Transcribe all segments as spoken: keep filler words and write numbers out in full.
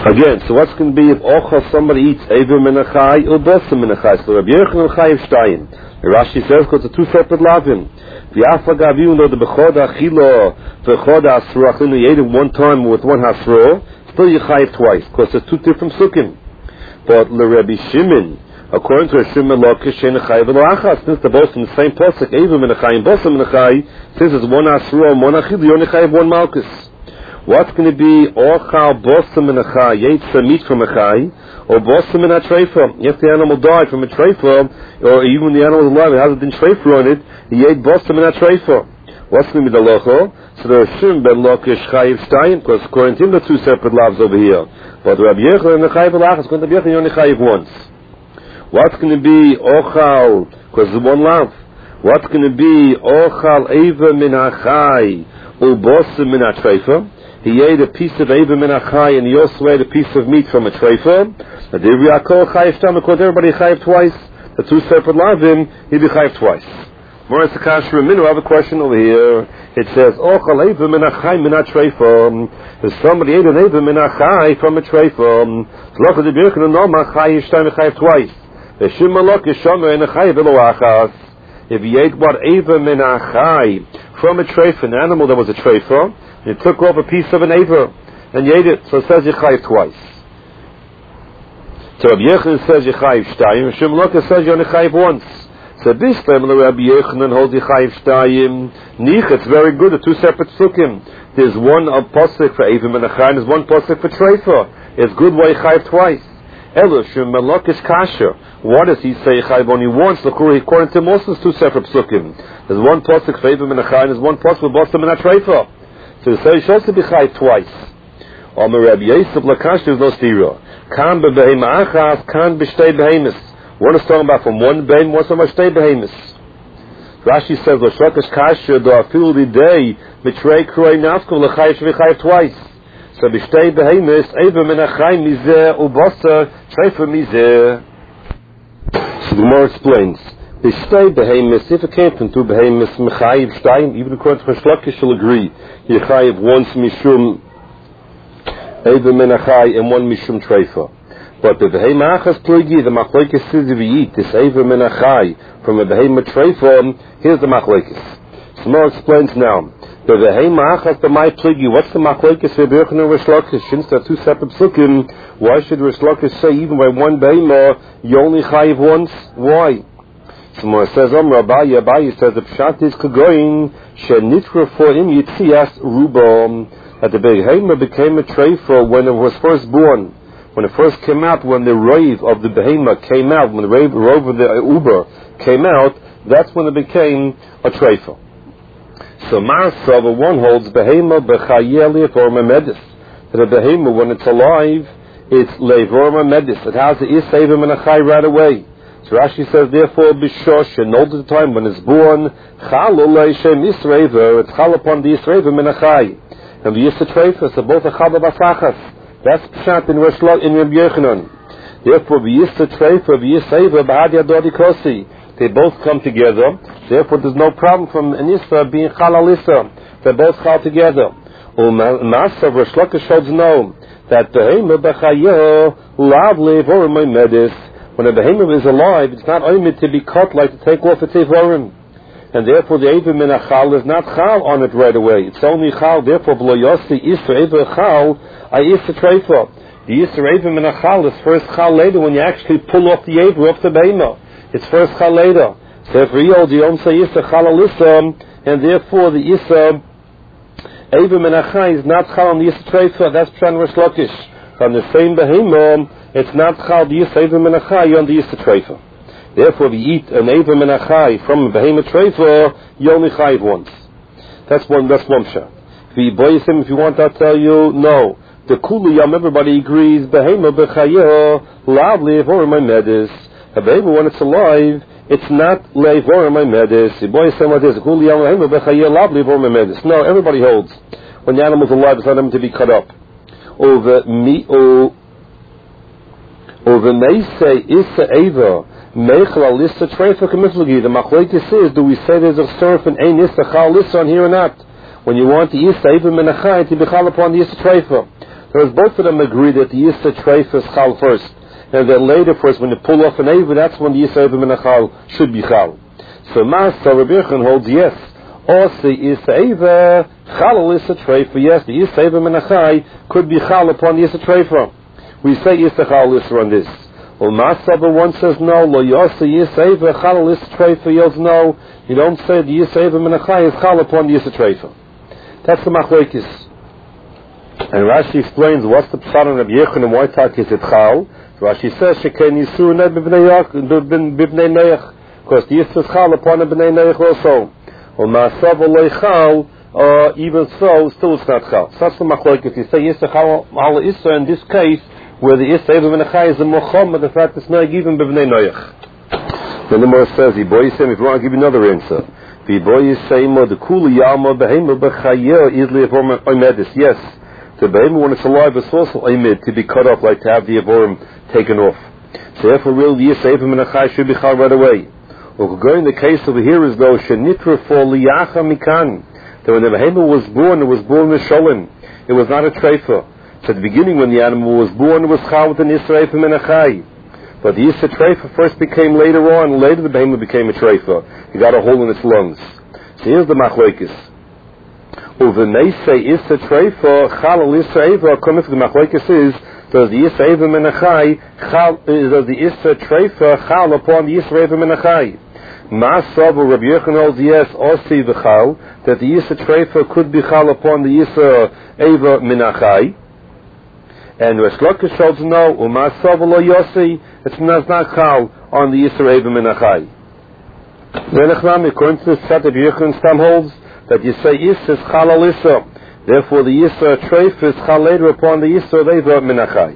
Again, so what's going to be if ochal somebody eats Eiver Menachai or Bosa Menachai? So Rabbi Yochanan Chayiv Shtayim. Rashi says because it's two separate lavim. V'afagav, even though the Bechod Achilo, Bechod Asra Achilo, you ate it one time with one Hasro, still you chayiv twice because there's two different sukkim. But Rabbi Shimon, according to Shimon Lokish Shein Chayiv V'Loachas, since they're both from the same pasuk, Eiver Menachai and Bosa Menachai, since it's one Asra and one Achilo, you only chayiv one Malchus. What's going to be ochal bosa menachai, yetsa meat from a chai, or bosa min ha-treifa? If the animal died from a treifa, or even the animal is alive, it hasn't been treifa on it, he ate bosa min ha-treifa. What's going to be the locho? So there are shim ben lokish chayiv shtayim, because according to him, the two separate lavs over here. But Rabbi Yochanan and the chayiv alach is going to be only chayiv once. What's going to be ochal, because it's one lav. What's going to be ochal eva min ha-chai, or bosa min ha-treifa? He ate a piece of Eiver min ha-chai, and he also ate a piece of meat from a treifa. But if you are chayiv stam, because everybody chayiv twice, the two separate lavim, he'd be chayiv twice. More as the kasher minu, I have a question over here. It says, ochal Eiver min ha-chai min ha-treifa. If somebody ate an Eiver min ha-chai from a treifa, so look at the birkin and no ma chayiv stam, chayiv twice. The shim malok is shomer and a chayiv v'lo If he ate what Eiver min ha-chai from a treifa, an animal that was a treifa, you took off a piece of an Eiver and you ate it, so it says you chayiv twice. So Rabbi Yochanan says you chayiv shtayim, Shimon Lokish says you only chayiv once. So this time Rabbi Yochanan holds you chayiv shtayim. Nich, it's very good, the two separate sukkim. There's one of posik for Eiver min ha-chai, and there's one posik for treifa. It's good why you chayiv twice. Elo Shimon Lokish kasher. What does he say chayiv only once? According to him also it's two separate sukkim. There's one posik for Eiver min ha-chai, and there's one posik for bosa min ha-treifa. So he says you should also be chayiv twice. Omer Rabbi Yosef Lakash, there's no stira. Kan b'behema achas, kan b'shtei behemis. One is talking about from one behem, one is talking about shtei behemis. Rashi says, L'shlokish kasher do afil l'idei mitrei kroi nafkum l'chayiv shvi chayiv twice. So b'shtei behemis, Eiver min ha-chai mizeh ubosa treifa mizeh. So the Gemara explains. B'shtei behemis, if it came from two behemis, mechayiv shtayim, even according to Shlokish shall agree, you chayiv once mishum Eiver min ha-chai and one mishum treifa. But the behema achas pligi, the machlekes says if you eat this Eiver min ha-chai from a behema treifa, here's the machlekes. Small explains now. The behema achas the my pligi, what's the machlekes for Rabbi Yochanan and Shlokish? Since there are two separate psukim, why should Shlokish say even by one behema you only chayiv once? Why? Someone says, Om Rabbi Abaye says the pshat is kagoyin shenitra for him yitzias rubam, that the behema became a treifa when it was first born, when it first came out, when the rave of the behema came out, when the rave, rave of the uber came out, that's when it became a treifa. So Marsav, one holds behema bechayeli for memedis, that a behema when it's alive, it's levorma medis, it has the is Eiver min ha-chai right away. So Rashi says, therefore, Bishosh, and all the time when it's born, Chal Olei Shem Yisreiver, it's Chal upon the Yisreiver min ha-chai. And the Yisreiver, so both are Chal B'Basachas. That's Pshat in Rosh Lo, in Rabbi Yochanan. Therefore, the Yisreiver, the Yisreiver, B'Had Yadodi Kosi. They both come together. Therefore, there's no problem from an Yisra being Chal Alisa. They're both Chal together. U'Masav, Rosh Lakish holds no, that Behema B'Chayeho, Lav Le'Vor Medis. When a behemoth is alive, it's not only to be cut like to take off its Eivorim. And therefore the Eiver min ha-chal is not chal on it right away. It's only chal, therefore b'lo yosi isra Eiver chal, I isra treifa. The isra Eiver min ha-chal is first chal later when you actually pull off the Eiver off the behemoth. It's first chal later. So if you hold the Om say isra chal alisa, and therefore the isra Eiver min ha-chal is not chal on the isra treifa, that's Pshan Rosh Lakish. From the same behemoth, it's not chal the yis Eiver min ha-chai on the yis treifa. Therefore, if you eat an Eiver min ha-chai from a behema treifa, you only chayiv once. That's one. That's one shot. If you boys him, if you want, I'll tell you no. The kuliyam, everybody agrees. Behema b'chayeho lav le'evor my medis. A behema when it's alive, it's not le'evor my medis. The boys say what is the kuliyam behema b'chayeho lav le'evor my medis. No, everybody holds when the animal's alive, it's not meant to be cut up. Over me, oh. Over may say Issa Eiver Meichel Alissa Treifa Kamiflagi. The machlekes is, do we say there's a surf and ein Issa Chal Issa on here or not? When you want the Issa Eiver min ha-chai to be chal upon the Issa Treifa. Because both of them agree that the Yisra Treif is Chal first. And then later, first, when you pull off an Eva, that's when the Yisra Eva Menachal should be Chal. So Masa Rabbi Yochanan holds yes. Also, Yisra Eva, Chal Yisra Treif, yes, the Yisra Eva Menachai could be Chal upon the Yisra Treif. We say Yisra Chal Yisra on this. Well, Masaba one says no, Lo Yosa Yisra Eva, Chal Yisra Treif, yells no. You don't say the Yisra Eva Menachai is Chal upon the Yisra Treif. That's the Machlokes. And Rashi explains what's the pshat on Rabbi Yochanan and why tak is it Chal. Rashi says Sheken Yisur ne b'bnei Noach, because the Yisur is Chal upon the b'nei Noach also. Well, Ma'asav Olei Chal, uh, even so, still it's not Chal. So that's the Machlokes. You say Yisur Chal Al Yisur in this case, where the Yisur Eva Menachai is a Mocham, but the fact it's not given b'bnei Noach. Then the Gemara says, Yiboy Yisem, if you want to give you another answer. Yiboy Yisem, the Kuli Yalma Behema B'chayeh Izli Evom Oimedis. Yes. The behemoth, when it's alive, is also aimid to be cut off, like to have the avorim taken off. So therefore, really, the Yisra Eva Menachai should be chal right away. Well, going the case over here is though shenitra for liyacha mikan. That when the behemoth was born, it was born with sholem. It was not a treifa. So at the beginning, when the animal was born, it was chal with the Yisra Eva Menachai. But the Yisra treifa first became later on. Later, the behemoth became a treifa. He got a hole in its lungs. So here's the machlokes. Uvemeisei Yisra Treifa Chal Yisra Eva. According to the Machlokes is does the Yisra Eva Menachai Chal does the Yisra Treifa Chal upon the Yisra Eva Menachai? Ma'asav Rabbi Yochanan holds yes Osi v'Chal that the Yisra Treifa could be Chal upon the Yisra Eva Menachai. And Resh Lakish holds no. U'Ma'asav Lo Yosi it's not Chal on the Yisra Eva Menachai. Then according to the Pshat Rabbi Yochanan Stam holds that you say Yisra is Chal al Yisra. Therefore, the Yisra Treif is Chal later upon the Yisra Eva Menachai.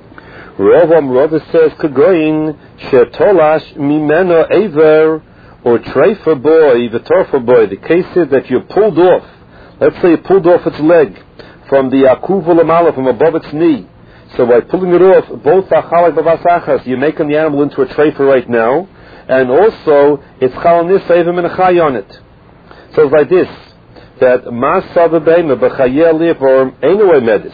Rav Amrava says, Kagoin, Shetolash Mimeno Ever, or Treifa boy, the Torfa boy. The case is that you pulled off, let's say you pulled off its leg from the Akuv Lamala, from above its knee. So by pulling it off, both are Chalak Bavasachas, you're making the animal into a Treifa right now, and also it's Chal Yisra Eva Menachai on it. So it's like this, that Masa B'Beima B'Chayel Liavorm ain't no medis.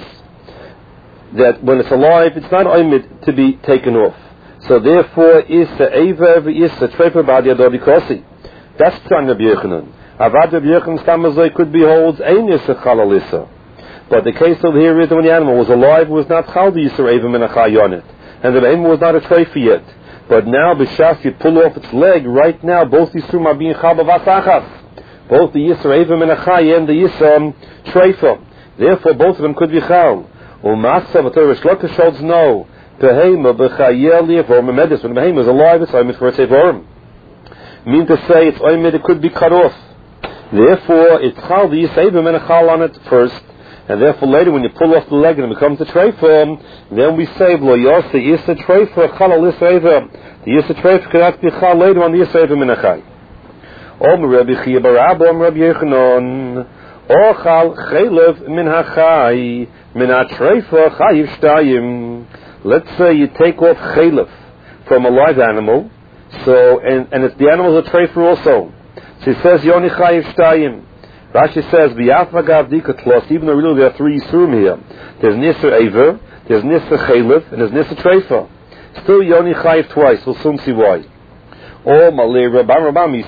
That when it's alive, it's not oimid to be taken off. So therefore, Issa Eva Issa Trefa B'Ad Yadodi Kosi. That's P'Tan Rabbi Yochanan. Avad Rabbi Yochanan Stamazoi could be holds Ein Issa Chal Issa. But the case over here is that when the animal was alive, it was not Chal the Issa Eva Menachai on it. And the Behemoth was not a Trefa yet. But now, B'Shas, you pull off its leg, right now, both these two are being Chal B'Vasachas. Both the Yisra Eva Menachai and the Yisra Treifa. Therefore, both of them could be Chal. Umasa, but the Resh Lakish holds no. Behema b'chayel liavorm medis. When the behema is alive, it's oimid for its evorim. Mean to say, it's oimid, it could be cut off. Therefore, it's Chal, the Yisra Eva Menachal on it first. And therefore, later, when you pull off the leg and it becomes a Treifa, then we say, Lo Yos, the Yisra Treifa, Chal al Yisra Eva. The Yisra Treifa cannot be Chal later on the Yisra Eva Menachai. Om Rabbi Chia Barabba, Om Rabbi Yochanan, Ochal Chelev Min HaChai, Min HaTreifa Chayiv Shtayim. Let's say you take off Chelev from a live animal, so, and, and it's the animal is a Treifa also. So he says, Yoni Chayiv Shtayim. Rashi says, B'yaf Magav Dika Tlos, even though really there are three Yisurim here. There's Nisr Ever, there's Nisr Chelev, and there's Nisr Treifa. Still Yoni Chayiv twice, we'll soon see why. Omalei Rabami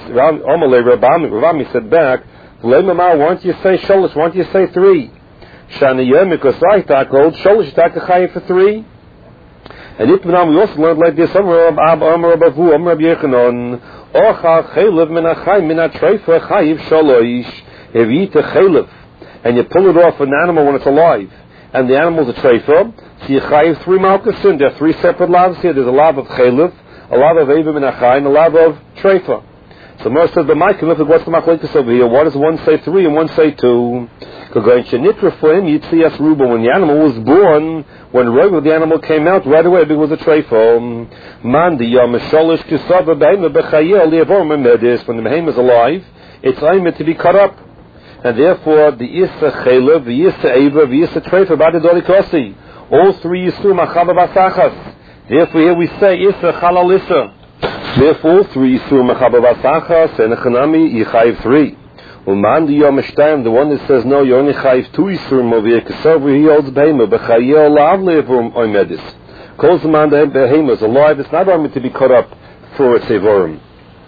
Rabami said back, why don't you say Sholish? Why don't you say three? Shani Yemikos Aitak hold Sholish Takachayim for three. And Itmanam we also learned like this. Amar Amar Bavu Amar Yechanon Ocha Chelev Menachai Minat Treifa Chayiv Sholoish. If you eat a Chelev and you pull it off an animal when it's alive, and the animal's a Treifa, so you chayiv three malchusim. There are three separate lavs here. There's a lav of Chelev, a lav of Eva Menachai, and a lav of Treifa. So Mer says, the Mike, look at what's the machlokes over here. Why does one say three and one say two? Because Shenitra for him, you'd see us Ruba, when the animal was born, when Reuben, the animal came out, right away it was a Treifa. Mandi Yom Sholish Kisava Behema Bechayel Liavorm Medis. When the Behema is alive, it's aimed to be cut up. And therefore, the Yissa Chelev, the Yissa Eva, the Yissa Treifa, Badi Dori Kosi. All three Yissum Achaba Basachas. Therefore, here we say Yissa Chalal Yissa. Therefore, three Yissum Achaba Basachas, and Echanami Yichayiv three. Uman the Yom Shtayim, the one that says no, you only chayiv two isurim over here. Kasavu he holds behema b'chayil lavlev oimedis. Calls the man the behema is alive. It's not only to be cut up for its evorim.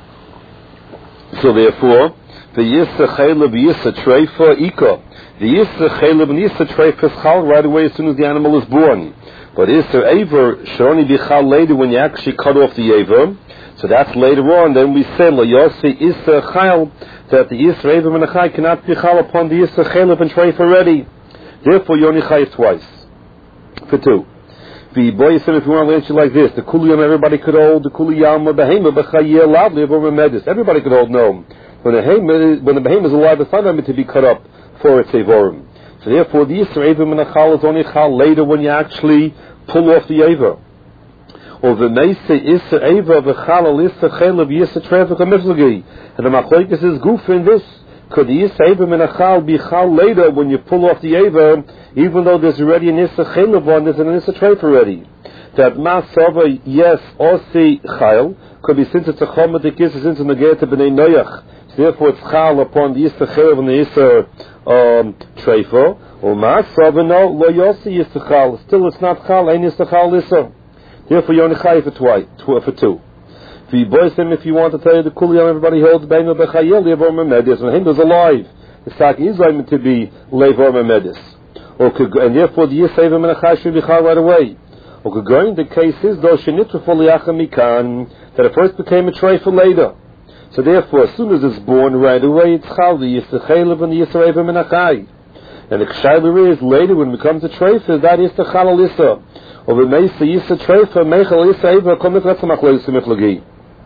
So therefore, the yisa chaylev yisa treifa ika. The yisa chaylev and yisa treifa is chal right away as soon as the animal is born. But yisa aver should only be chal later when you actually cut off the aver. So that's later on. Then we say la yosi yisa chayl, that the yisa aver and the chay cannot be chal upon the yisa chaylev and treifa already. Therefore, you only chayiv twice. For two. The boy said, if you want to answer like this, the kuliyam everybody could hold, the kuliyam behema b'chayil lavlev over medis. Everybody could hold no. When the behema, when the behema is alive, it's not meant to be cut up for its evorim. So therefore, the yisra aver and the chal is only chal later when you actually pull off the aver. Or the meise yisra aver v'chal al yisra chaylev yisra trefik ha-miflagi. And the machlokes is goof in this. Could the yisra aver and the chal be chal later when you pull off the aver, even though there's already an yisra chaylev on, there's an yisra treif already? That masava, yes, osi chayl, could be since it's a chomadik yisra, since it's a negeh to b'nei noyach. Therefore, it's chal upon the yisra chaylev and the yisra um, treifa. Or masava, no, lo yosi yisra chal. Still, it's not chal, ain't yisra chal yisra. Therefore, you only chayiv for twice, for two. The boys him if you want to tell you the kuliyam everybody holds beinu b'chayil levar memedis when him is alive the sak is going to be levar memedis or and therefore the yisayim menachai should be chal right away or going the case is though shenitru foliacha mikan that it first became a treifa later, so therefore as soon as it's born right away it's chal the yisachaylev and the yisayim menachai, and the kshayler is later when it becomes a treifa that is the chal alisa or the meisa yisa treifa mechal yisayim komit ratzamach lo yisimiflagi.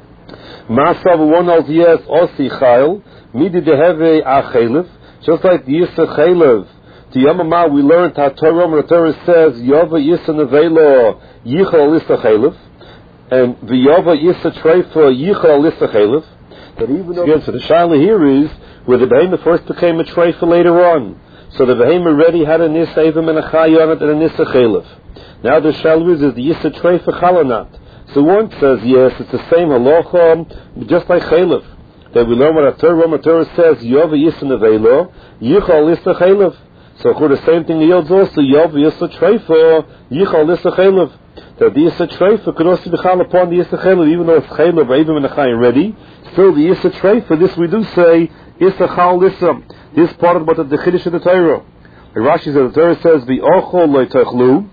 Masav one of yes osi chayil midi deheve a chaylev, just like the yisa chaylev. The Yamama we learned how Torah the Torah says Yova yisa nevelo yichal lisa chaylev, and the Yova yisa treifa yichal lisa chaylev. That even though again, so the shaila here is where the behemoth first became a treifa later on. So the behemoth already had a nisa even and a chay on it and a nisa chaylev. Now the shaila is is the yisa treifa chalanat. So one says, yes, it's the same halacha, just like chaylev. That we learn what a Torah, what Torah says, Yova yisa nevelo, yichal lisa chaylev. So for the same thing yields also, Yova yisa treifa, yichal lisa chaylev. That the yisa treifa could also be chal upon the yisa chaylev, even though it's chaylev, or even when the chay ready. Still the yisa treifa, this we do say, yisa chal lisa. This part about the chiddush of the Torah. The Rashi says, the Torah says, the ochol lo techlu,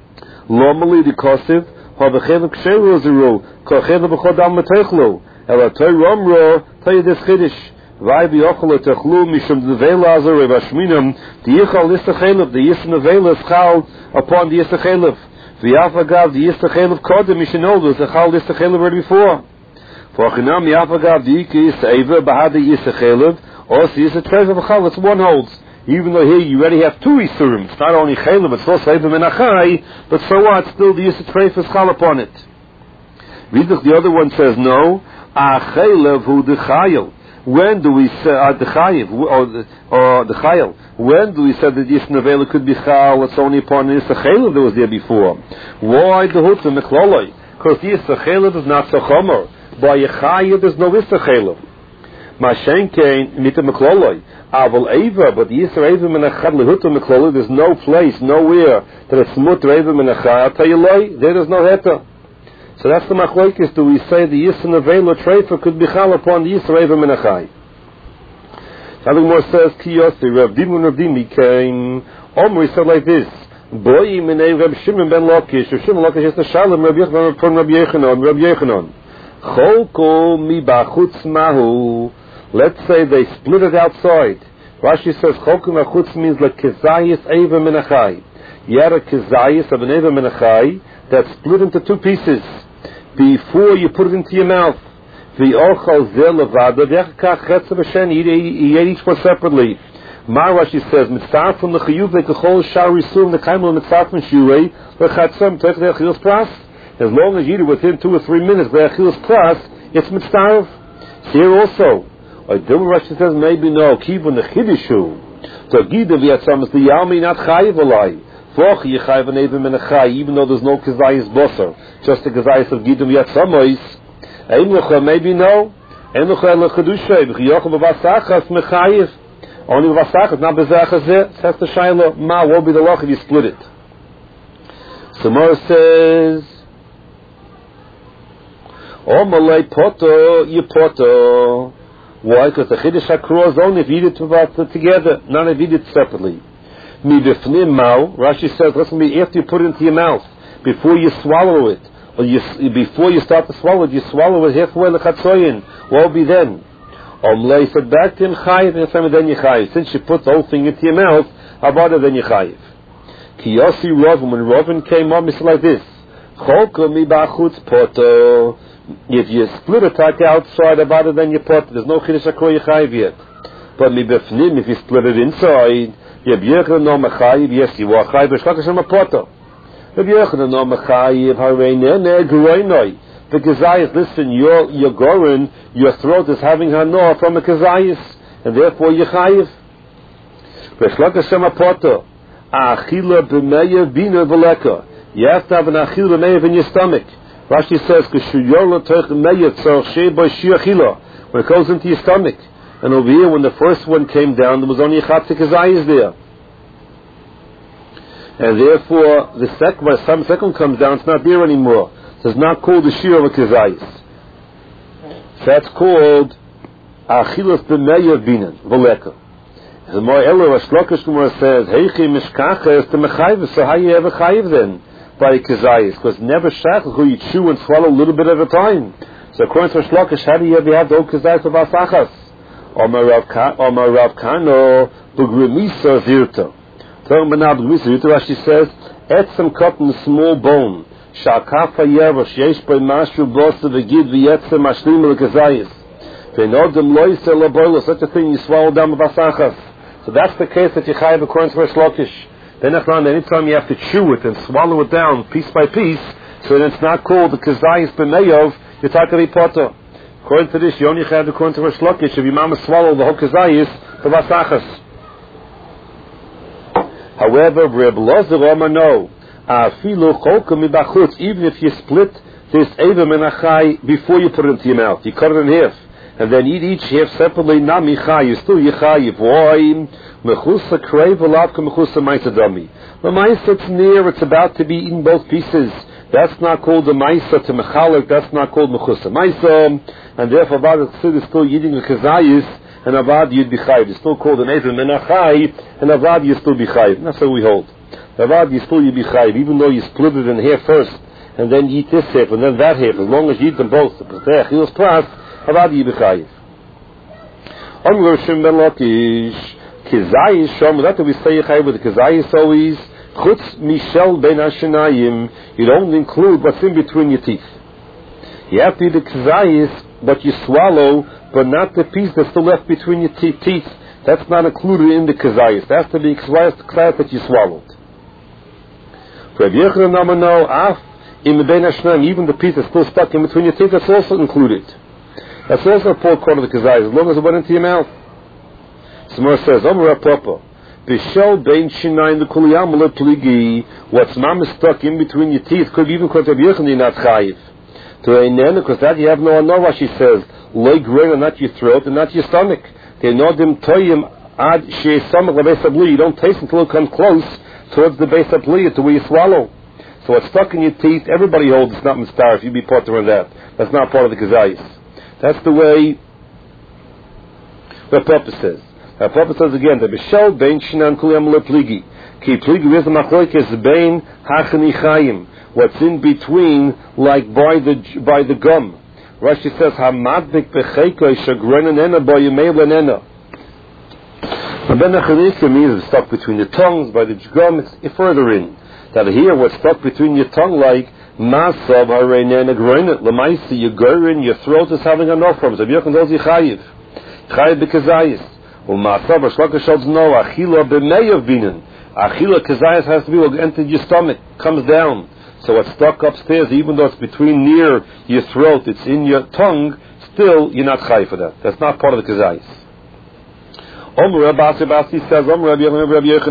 lomali the kosiv, ha v'chev k'sheru ziru, k'chev b'chodam metechlu. Ela Torah amro, tell you this chiddush. Vay v'yochol etechlu mishum devela azar v'ashminam, the yichal yisachelev, the yis nevela is chal upon the yisachelev. V'yafagav, the yisachelev kodem, mishinoldu, the chal yisachelev already before. For achinam yafagav, the yiki yisaiva, bahada yisachelev, also yisachelev v'chal, it's one holds. Even though here you already have two isurim, it's not only chaylev, it's also even menachai, but so what? Still the yisachelev is chal upon it. Vidach, the other one says no. A chaylev hu the chayil. When do we say uh, the chayiv or the, or the chayil? When do we say that this nevela could be chal? It's only upon this chayil that was there before. Why the hutzah mechloloi? Because this chayil is not so chomer. By a chayiv there's no issa chayil. Mashenkein mit mechloloi. Aval eva, but the yisra eva menachad lehutzah mechloloi. There's no place, nowhere that it's mutter eva menachad. I'll tell you lie, there is no heta. So that's the machlokes. Do we say the yisra nevela treifa could be chal upon the yisra eva menachai? Something more says kiyosi Rav Dimun Rav Dimi came. Omri said like this: Boy minei Rav Shimon ben Lakish. Rav Shimon Lakish is the shalom Rav Yochanan from Rav Yochanan. Rav Yochanan. Cholko mi bachutz mahu. Let's say they split it outside. Rashi says cholko machutz means like kezayis eva menachai. You had a kezayis of an eva menachai that's split into two pieces. Before you put it into your mouth, the ochal zel levada v'echkach chetz v'shen, you ate each one separately. Mar Rashi says mitzar from the chiyuv lekachol shar risum the kaimel mitzar from shurei lechatzam tech le'achilus pras. As long as you eat it within two or three minutes le'achilus pras, it's mitzar. Here also, or Dilma Rashi says maybe no kivun the chidishu. So gida v'yatzam is the yami not chayiv alai. Even though there's no kezayis bosser, just the kezayis of gidum yatzamois, maybe no. En noch eine Kedusha, B'chiyochel b'vasachas mechayiv. Only b'vasachas, not b'zachas. Says the Shaila, ma, what will be the loch if you split it? Samar says, Omalei poto, you poto. Why? Because the Chiddush HaKruah is only if you eat it together, not if you eat it separately. Mi b'fnim mao, Rashi says, listen to me, after you put it into your mouth, before you swallow it, or you, before you start to swallow it, you swallow it halfway l'chatzoyin. What will be then? Omlei said back to him, chayiv, and then you chayiv. Since you put the whole thing into your mouth, how about it, then you chayiv. Ki yosi Rovin, when Rovin came up, it's like this. Cholko mi b'achutz poto. If you split it like outside about it, then you pot. There's no Chiddush HaKruah Yechayiv yet. But mi b'fnim, if you split it inside, you b'yechna no mechayiv. Yes, you are chayiv. B'shchak Hashem apoto. You b'yechna no mechayiv. Hareinene groinoi. The kazayis. Listen, your your gorin, your throat is having hano from a kazayis, and therefore you chayiv. B'shchak Hashem apoto. Achila b'meyev bina v'leka. You have to have an achila b'meyev in your stomach. Rashi says, when it goes into your stomach. And over here, when the first one came down, there was only a chatzik kazayis there. And therefore, the second, when the second comes down, it's not there anymore. So it's not called the shir of a kazayis. So that's called achilas b'meyav binan, v'leka. The more Elo, Shlokish Gemara says, Heichi mishkacha is the mechayiv, so how you ever chayiv then? By kazayis, because never shach who you chew and swallow a little bit at a time. So according to Shlokish, how do you ever have the old kazayis of asachas? Omar Rav Kano b'grimisa zirta. Talking about now b'grimisa zirta, Rashi says, etzem cotton small bone, shakafa yerosh yesh by mashu bosa v'gid v'yetzem ashlim l'kazayis. V'nodem loise laboilo, such a thing you swallow down with asachas. So that's the case that you chayiv according to Shlokish. Then anytime you have to chew it and swallow it down piece by piece, so then it's not called the kazayis b'meyov, you're talking potter. According to this, you only have according to Rosh Lakish, if your mama swallow the whole kazayis, the vasachas. However, Reb Lozer Omar no, afilu cholka mibachutz, even if you split this eva menachai before you put it into your mouth, you cut it in half, and then eat each half separately, na michai, you still yichai, why? Mechusa crave alavka mechusa maisa dami. The maisa it's near, it's about to be eaten both pieces. That's not called the maisa to mechalik, that's not called mechusa maisa, and therefore Avad is still eating the kazayis, and Avad you'd be chayiv. It's still called an Evan menachai, and Avad you still be chayiv. That's how we hold. Avad you still you be chayiv, even though you split it in half first, and then you eat this half, and then that half. As long as you eat them both, the Pesach, Chilas Pras, Avad you be chayiv. Amr Shem ben Lakish. Kazayis shom, that's what we say chayiv with the kazayis always. Chutz mishel ben hashanayim. You don't include what's in between your teeth. You have to eat the kazayis, but you swallow, but not the piece that's still left between your te- teeth. That's not included in the kazayis. That's to be kazayis that you swallowed. For Rabbi Yochanan af im ben hashanayim, even the piece that's still stuck in between your teeth, that's also included. That's also a full quarter of the kazayis, as long as it went into your mouth. Samar says, Omer Papa, Bishel Bein Shinayin the Kuliyam Pligi, what's mama stuck in between your teeth, could be even called Rabbi Yochanan not chayiv. To Einen, because that you have no anova, she says, leg grain, not your throat, and not your stomach. They know them toyim ad she stomach the base of you don't taste until it comes close towards the base of to where you swallow. So what's stuck in your teeth, everybody holds it's not mistar if you be part of that. That's not part of the kazayis. That's the way the Papa says. The Papa says again, the Bishal Bein Shinan Kuliyam Le Pligi. Ki Pligi is the Machloikes Bein Hachani Chayim. What's in between, like by the by the gum. Rashi says, Hamadbik Becheiko Shagrenanena Boyamelanena. And then the Chanikim means it's stuck between the tongues, by the gum, it's further in. That here, what's stuck between your tongue, like Masav Harenena Grenet, Lamaisi, your gurin, your throat is having enough from. So Yochanan tells you Chayiv. Chayiv Bekazayis. U'masav Shlaka Shalz no Achila b'meyav binan. Achila kazayas has to be what entered your stomach, comes down. So what's stuck upstairs, even though it's between near your throat, it's in your tongue, still you're not chayiv for that. That's not part of the kazayas. Omer Rabbi Basi says, Omer Rabbi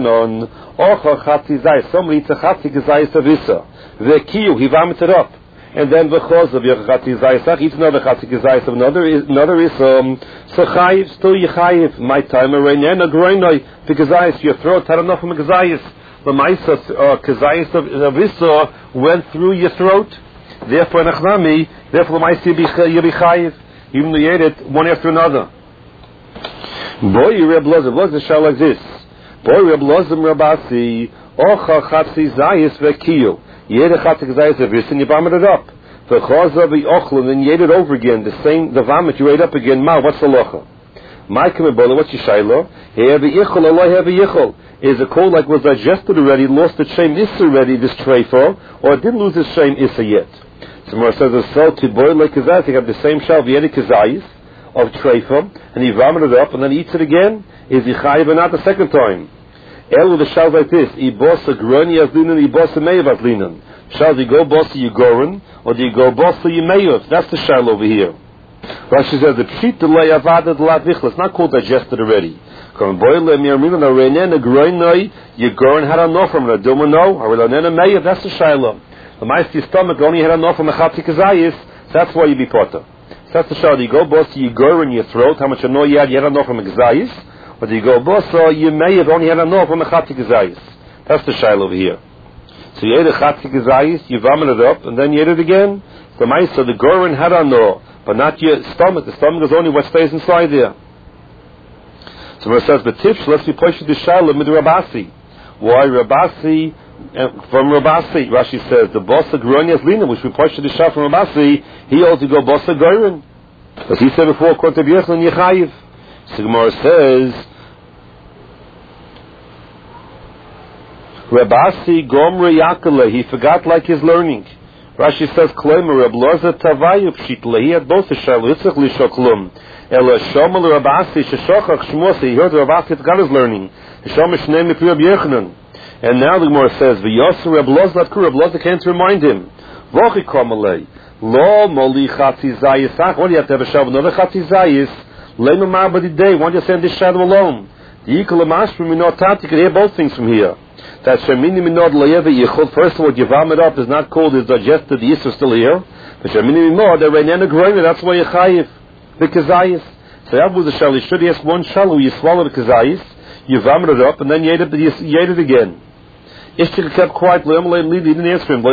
Yochanan, Ocha Chatzi Zayis. Somebody eats a Chatzi Kazayis of Issa. Vekiyu, he vomited up. and then v'chozav yachati zayisach, eat another chatzik zayis of another, another is, um, so chayiv, still yechayiv, my time, a reinen, a groinoi, because your throat had enough from a kazayis, the maisa, uh, kazayis of, of Issa went through your throat, therefore, nachnami, therefore, the maisa you'll be chayiv, even though you ate it one after another. Boy, Reb Lozim, Lozim shall like this. Boy, Reb Lozim Rabasi, Ocha Chatzi Zayis Vekiyu. You ate a Chatzi Zayis of this and you vomited it up. V'choza v'ochlin, and you ate it over again, the same, the vomit you ate up again. Ma, what's the locha? My kamibola, what's your shaylo? Here v'yichol, Allah here v'yichol. Is a cold like was digested already, lost its shame issa already, this treifo, or it didn't lose its shame issa yet? So Mar says, a cell to boil like kazayis, you have the same shell, v'yedi kazayis, of treifo, and he vomited it up, and then he eats it again. Is he chayiv or not the second time? Elu the shell like this: Ibosa groni azlinan, Ibosa meiv azlinan. Shall you go bosa yigorin, or do you go bosa yimeiv? That's the shell over here. Rashi says the pshit delay avada delat vichla. It's not called digested already. Come boil mirminan areinen groinoi yigorin had enough from it. Don't know. Areinen meiv. That's the shell. The ma'aseh stomach only had enough from the chatzik kazayis. That's why you be potter. That's the shah. Do you go boss, you go in your throat, how much you know you had, you had enough from a gazayis, or do you go boss, or you may have only had enough from a chatzi gazayis? That's the shah over here. So you ate a chatzi gazayis, you vomited it up, and then you ate it again. So my, so the gorin had enough, but not your stomach. The stomach is only what stays inside there. So it says, but tips, let's be pushed the shah with Rabasi. Why Rabasi? Uh, from Rabasi, Rashi says the bossa gronias lina, which we pushed the shah from Rabasi, he also go bossa gorin, as he said before, Kotab Yechlin Yechayiv. So Gemara says Rabasi gomre yakale, he forgot like his learning. Rashi says Kloimer Reb Loza Tavayu Pshitla, he had both the shah Yitzchak li shoklum ela shomal Rabasi sheshochach shmosi, he heard Rabasi forgot his learning. Shom shnei mipi Reb Yechanan. And now the Gemara says, "V'yosu Reb Loza Latku." Reb Loza came to remind him, "Vochi kamalei lo moli chatzi zayis." Why do you have to have a shav another chatzi zayis? Leimu ma'abadi day. Why don't you send this shadow alone? The yikol amashru minot tat. You can hear both things from here. That shemini minot loyeva yichol. First of all, what you vomit up is not cold; it's digested. The yisr is still here. But shemini minot the reinena groina. That's why you chayiv the kazayis. So that was the shal. You should ask one shal where you swallow the kazayis, you vomit it up, and then you ate it. You ate it again. Ishtik kept quiet. He didn't answer him.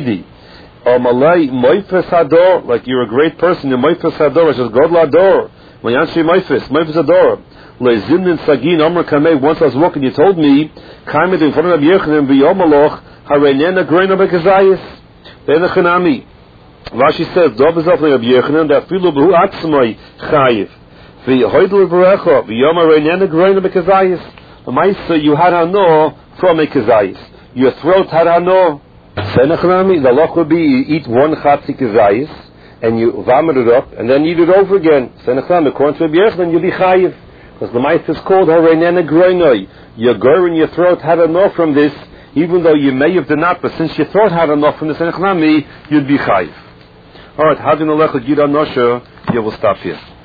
Like you're a great person. You're moifes hador. I says God lador. When you answer moifes, moifes hador. Leizimnin sagin amr kamei. Once I was walking, you told me, "Kaimed in front of Yechanan v'yomaloch harenena greina bekazayis." Le'nechanami. Rashi says, "Dov bezaf le'Rab Yechanan that filu b'hu atzmai chayiv v'hoidel v'recha v'yom harenena greina bekazayis." The ma'isa you had hano from a kazayis. Your throat had hano. Senachnami, the loch would be you eat one chatzi kazayis and you vomit it up and then eat it over again. Senachnami, according to Rabbi Yechanan, you'll be chayiv. Because the ma'isa is called horeinena groinoi. Your gur in your throat had enough from this, even though you may have done not, but since your throat had enough from the senachnami, you'd be chayiv. Alright, hadin alecha gida nosha, you will stop here.